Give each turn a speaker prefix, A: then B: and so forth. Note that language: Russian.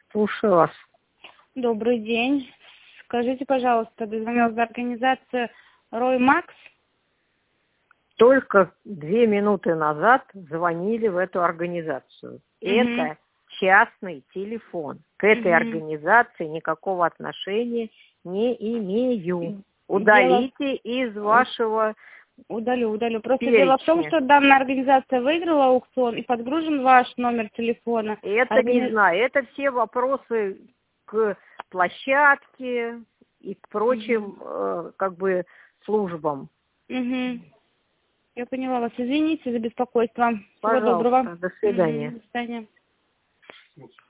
A: Слушаю вас.
B: Добрый день. Скажите, пожалуйста, дозвонилась за организацию Рой Макс?
A: Только 2 минуты назад звонили в эту организацию. Это частный телефон. К этой организации никакого отношения не имею. Удалите из вашего
B: Удалю. Просто
A: перечня.
B: дело в том, что данная организация выиграла аукцион и подгружен ваш номер телефона.
A: Это не знаю. Это все вопросы к площадке и к прочим службам.
B: Я поняла вас. Извините за беспокойство. Всего
A: Пожалуйста.
B: доброго.
A: До свидания.
B: До свидания.